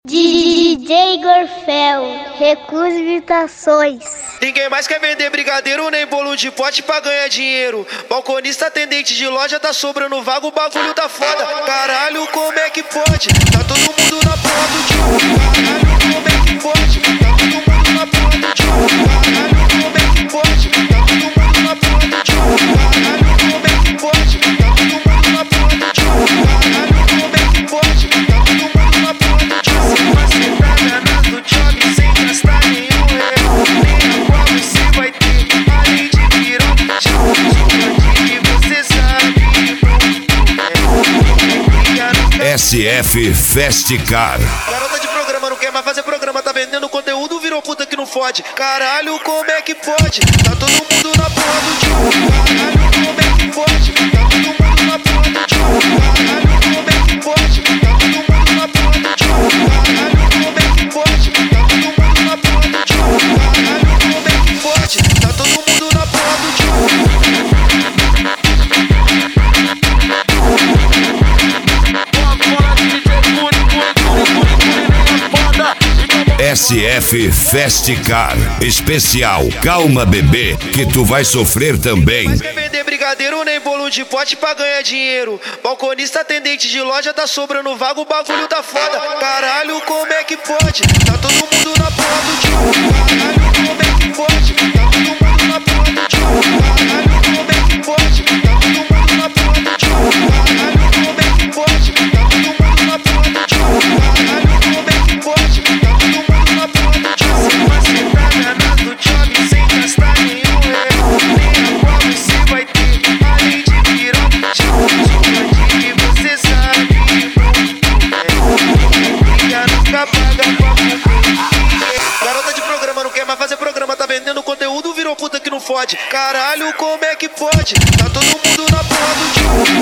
DJ Gorfel, recusa invitações. Ninguém mais quer vender brigadeiro nem bolo de pote pra ganhar dinheiro. Balconista, atendente de loja, tá sobrando vaga, o bagulho tá foda. Caralho, como é que pode? Tá todo mundo na porra do tio. Caralho, como é que pode? Tá todo mundo na porra do tio. Caralho, como é que pode? Tá todo mundo na porra do tio. Caralho, como é que pode? Tá todo mundo na porra do tio. Caralho, como é que pode? Tá todo mundo na porra do tio. Você tá ganhando do job sem gastar nenhum real. Nem a qual você vai ter, além de piroca, de você sabe. SF Festicar. Garota de programa não quer mais fazer programa, tá vendendo conteúdo, virou puta que não fode. Caralho, como é que pode? Tá todo mundo na porra do tio. Caralho, como é que pode? Tá todo mundo na porra do tio. Caralho, como é que pode? Tá todo mundo na porra do tio. Caralho, como é que pode? Tá todo mundo na porra do tio. Caralho, como é que pode? Tá todo mundo na porra do tio. SF Festicar. Especial Calma Bebê, que tu vai sofrer também. Mas quer vender brigadeiro nem bolo de pote pra ganhar dinheiro. Balconista, atendente de loja, tá sobrando vaga, o bagulho tá foda. Caralho, como é que pode? Tá todo mundo na porra do tio. Caralho, como é que pode? Tá todo mundo na porra do tio. Caralho, como é que pode? Tá todo mundo na porra do tio. Caralho, como é que pode? Tá todo mundo na porra do tio. Caralho, como é que pode? Tá todo mundo na porra do tio. Você tá ganhando do job sem gastar nenhum real. Nem a qual você vai ter, além de piroca, de você sabe. Briga nunca paga com a concorrência. Garota de programa não quer mais fazer programa, tá vendendo conteúdo, virou puta que não fode. Caralho, como é que pode? Tá todo mundo na porra do tio.